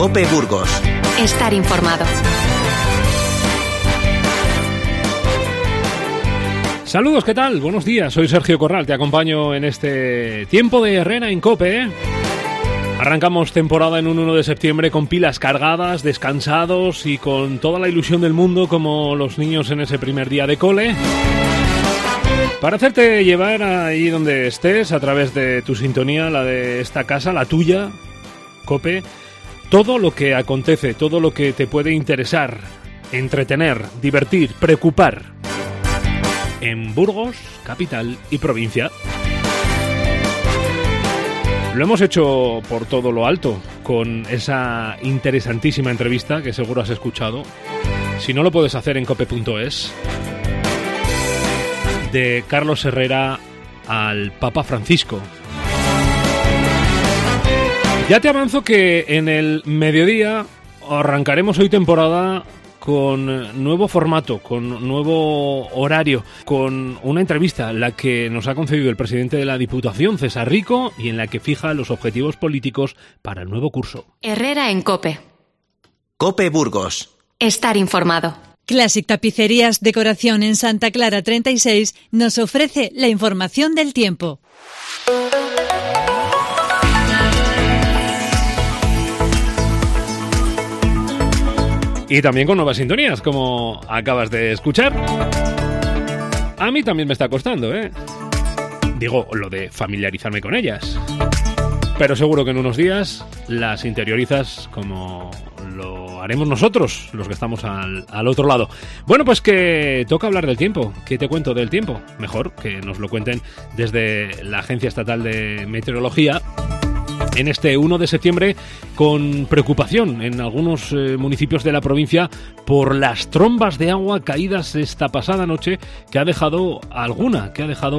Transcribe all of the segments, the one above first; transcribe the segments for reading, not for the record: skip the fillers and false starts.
COPE Burgos. Estar informado. Saludos, ¿qué tal? Buenos días, soy Sergio Corral, te acompaño en este tiempo de Herrera en COPE. Arrancamos temporada en un 1 de septiembre con pilas cargadas, descansados y con toda la ilusión del mundo como los niños en ese primer día de cole. Para hacerte llevar ahí donde estés, a través de tu sintonía, la de esta casa, la tuya, COPE, todo lo que acontece, todo lo que te puede interesar, entretener, divertir, preocupar en Burgos, capital y provincia. Lo hemos hecho por todo lo alto, con esa interesantísima entrevista que seguro has escuchado. Si no, lo puedes hacer en cope.es, de Carlos Herrera al Papa Francisco. Ya te avanzo que en el mediodía arrancaremos hoy temporada con nuevo formato, con nuevo horario, con una entrevista, la que nos ha concedido el presidente de la Diputación, César Rico, y en la que fija los objetivos políticos para el nuevo curso. Herrera en COPE. COPE Burgos. Estar informado. Classic Tapicerías Decoración en Santa Clara 36 nos ofrece la información del tiempo. Y también con nuevas sintonías, como acabas de escuchar. A mí también me está costando, ¿eh? Digo, lo de familiarizarme con ellas. Pero seguro que en unos días las interiorizas como lo haremos nosotros, los que estamos al otro lado. Bueno, pues que toca hablar del tiempo. ¿Qué te cuento del tiempo? Mejor que nos lo cuenten desde la Agencia Estatal de Meteorología. En este 1 de septiembre, con preocupación en algunos municipios de la provincia por las trombas de agua caídas esta pasada noche, que ha dejado alguna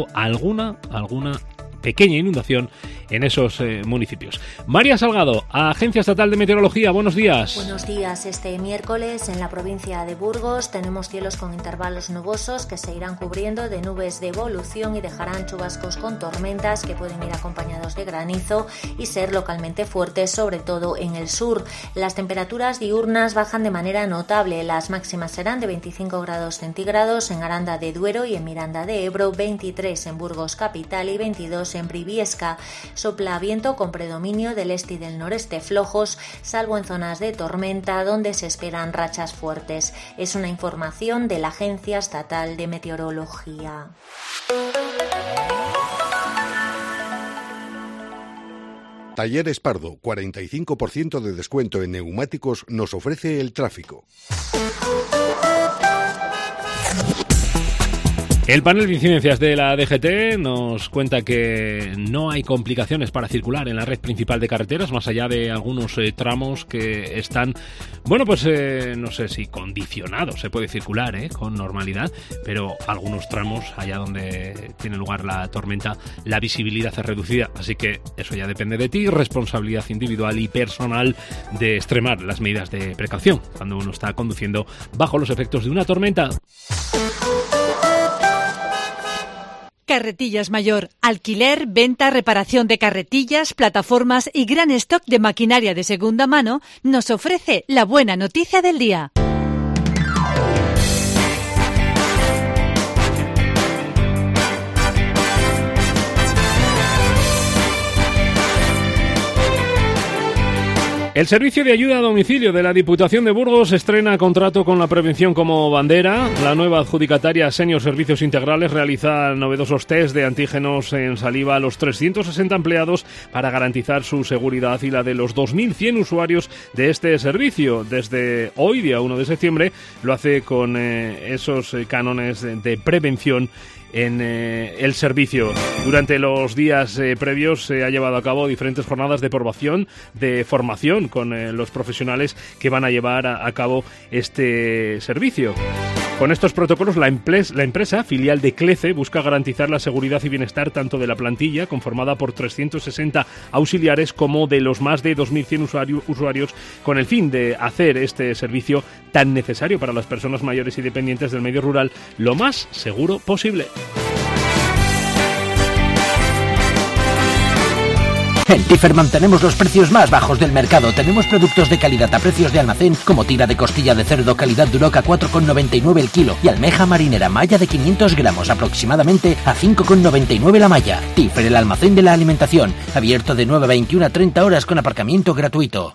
pequeña inundación en esos municipios. María Salgado, Agencia Estatal de Meteorología, buenos días. Buenos días. Este miércoles en la provincia de Burgos tenemos cielos con intervalos nubosos que se irán cubriendo de nubes de evolución y dejarán chubascos con tormentas que pueden ir acompañados de granizo y ser localmente fuertes, sobre todo en el sur. Las temperaturas diurnas bajan de manera notable. Las máximas serán de 25 grados centígrados en Aranda de Duero y en Miranda de Ebro, 23 en Burgos capital y 22 en Briviesca. Sopla viento con predominio del este y del noreste flojos, salvo en zonas de tormenta donde se esperan rachas fuertes. Es una información de la Agencia Estatal de Meteorología. Talleres Pardo, 45% de descuento en neumáticos nos ofrece el tráfico. El panel de incidencias de la DGT nos cuenta que no hay complicaciones para circular en la red principal de carreteras, más allá de algunos tramos que están, no sé si condicionados, se puede circular con normalidad, pero algunos tramos, allá donde tiene lugar la tormenta, la visibilidad es reducida, así que eso ya depende de ti, responsabilidad individual y personal de extremar las medidas de precaución cuando uno está conduciendo bajo los efectos de una tormenta. Carretillas Mayor, alquiler, venta, reparación de carretillas, plataformas y gran stock de maquinaria de segunda mano, nos ofrece la buena noticia del día. El Servicio de Ayuda a Domicilio de la Diputación de Burgos estrena contrato con la prevención como bandera. La nueva adjudicataria Senior Servicios Integrales realiza novedosos test de antígenos en saliva a los 360 empleados para garantizar su seguridad y la de los 2.100 usuarios de este servicio. Desde hoy, día 1 de septiembre, lo hace con esos cánones de prevención en el servicio. Durante los días previos se ha llevado a cabo diferentes jornadas de formación con los profesionales que van a llevar a cabo este servicio. Con estos protocolos, la empresa, filial de CLECE, busca garantizar la seguridad y bienestar tanto de la plantilla, conformada por 360 auxiliares, como de los más de 2.100 usuarios, con el fin de hacer este servicio tan necesario para las personas mayores y dependientes del medio rural lo más seguro posible. En Tiferman tenemos los precios más bajos del mercado. Tenemos productos de calidad a precios de almacén, como tira de costilla de cerdo calidad Duroc a 4,99 el kilo y almeja marinera malla de 500 gramos aproximadamente a 5,99 la malla. Tifer, el almacén de la alimentación, abierto de 9 a 21 a 30 horas con aparcamiento gratuito.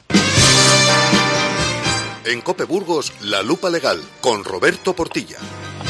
En COPE Burgos, La Lupa Legal, con Roberto Portilla.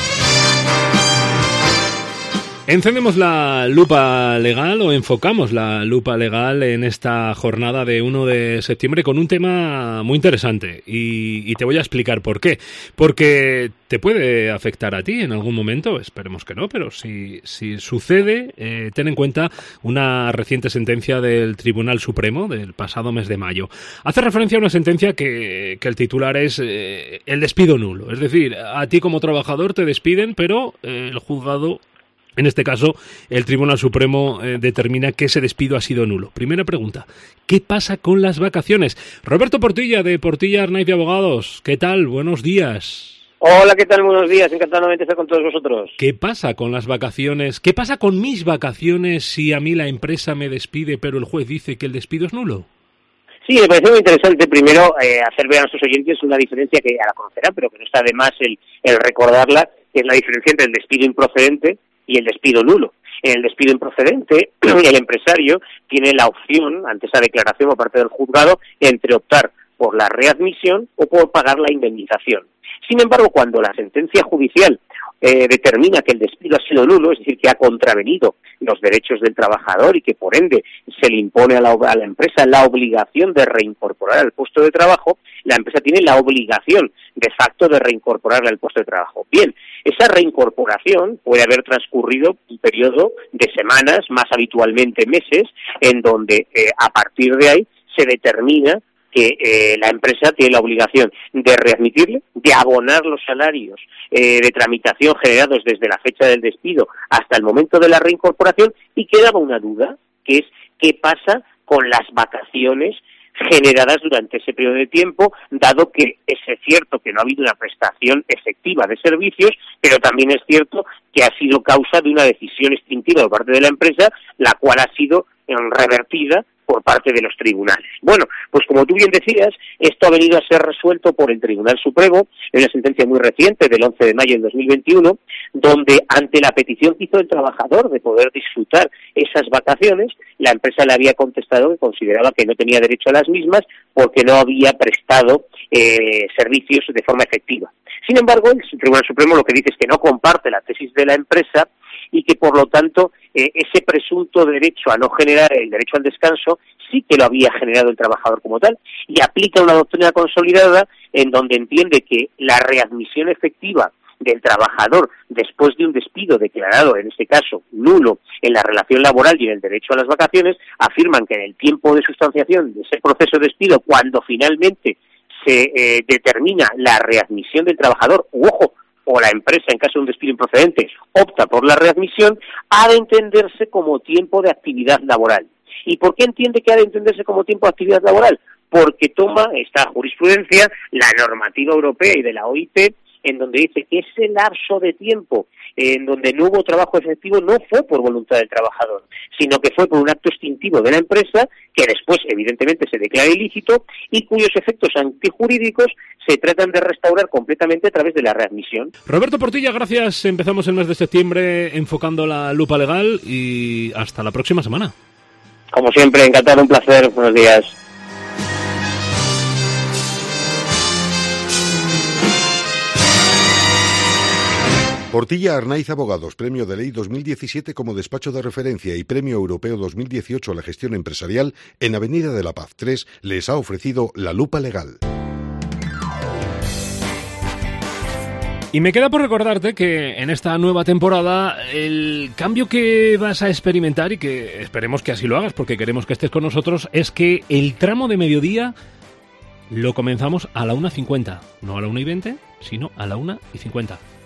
Encendemos la lupa legal o enfocamos la lupa legal en esta jornada de 1 de septiembre con un tema muy interesante y te voy a explicar por qué. Porque te puede afectar a ti en algún momento, esperemos que no, pero si sucede, ten en cuenta una reciente sentencia del Tribunal Supremo del pasado mes de mayo. Hace referencia a una sentencia que el titular es el despido nulo. Es decir, a ti como trabajador te despiden, pero el juzgado... En este caso, el Tribunal Supremo determina que ese despido ha sido nulo. Primera pregunta, ¿qué pasa con las vacaciones? Roberto Portilla, de Portilla Arnaiz de Abogados. ¿Qué tal? Buenos días. Hola, ¿qué tal? Buenos días. Encantado de estar con todos vosotros. ¿Qué pasa con las vacaciones? ¿Qué pasa con mis vacaciones si a mí la empresa me despide, pero el juez dice que el despido es nulo? Sí, me parece muy interesante primero hacer ver a nuestros oyentes una diferencia que ya la conocerán, pero que no está de más el recordarla, que es la diferencia entre el despido improcedente y el despido nulo. En el despido improcedente, el empresario tiene la opción, ante esa declaración por parte del juzgado, entre optar por la readmisión o por pagar la indemnización. Sin embargo, cuando la sentencia judicial determina que el despido ha sido nulo, es decir, que ha contravenido los derechos del trabajador y que por ende se le impone a la empresa la obligación de reincorporar al puesto de trabajo, la empresa tiene la obligación de facto de reincorporarle al puesto de trabajo. Bien, esa reincorporación puede haber transcurrido un periodo de semanas, más habitualmente meses, en donde a partir de ahí se determina que la empresa tiene la obligación de readmitirle, de abonar los salarios de tramitación generados desde la fecha del despido hasta el momento de la reincorporación, y quedaba una duda, que es qué pasa con las vacaciones generadas durante ese periodo de tiempo, dado que es cierto que no ha habido una prestación efectiva de servicios, pero también es cierto que ha sido causa de una decisión extintiva por parte de la empresa, la cual ha sido revertida por parte de los tribunales. Bueno, pues como tú bien decías, esto ha venido a ser resuelto por el Tribunal Supremo en una sentencia muy reciente del 11 de mayo del 2021, donde ante la petición que hizo el trabajador de poder disfrutar esas vacaciones, la empresa le había contestado que consideraba que no tenía derecho a las mismas porque no había prestado servicios de forma efectiva. Sin embargo, el Tribunal Supremo lo que dice es que no comparte la tesis de la empresa y que, por lo tanto, ese presunto derecho a no generar el derecho al descanso sí que lo había generado el trabajador como tal, y aplica una doctrina consolidada en donde entiende que la readmisión efectiva del trabajador después de un despido declarado, en este caso, nulo en la relación laboral y en el derecho a las vacaciones, afirman que en el tiempo de sustanciación de ese proceso de despido, cuando finalmente se determina la readmisión del trabajador, o la empresa, en caso de un despido improcedente, opta por la readmisión, ha de entenderse como tiempo de actividad laboral. ¿Y por qué entiende que ha de entenderse como tiempo de actividad laboral? Porque toma esta jurisprudencia, la normativa europea y de la OIT, en donde dice que ese lapso de tiempo en donde no hubo trabajo efectivo no fue por voluntad del trabajador, sino que fue por un acto extintivo de la empresa, que después evidentemente se declara ilícito y cuyos efectos antijurídicos se tratan de restaurar completamente a través de la readmisión. Roberto Portilla, gracias. Empezamos el mes de septiembre enfocando la lupa legal y hasta la próxima semana. Como siempre, encantado, un placer. Buenos días. Portilla Arnaiz Abogados, Premio de Ley 2017 como despacho de referencia y Premio Europeo 2018 a la gestión empresarial en Avenida de la Paz 3, les ha ofrecido la lupa legal. Y me queda por recordarte que en esta nueva temporada el cambio que vas a experimentar, y que esperemos que así lo hagas porque queremos que estés con nosotros, es que el tramo de mediodía lo comenzamos a la 1:50, no a la 1:20, sino a la 1:50.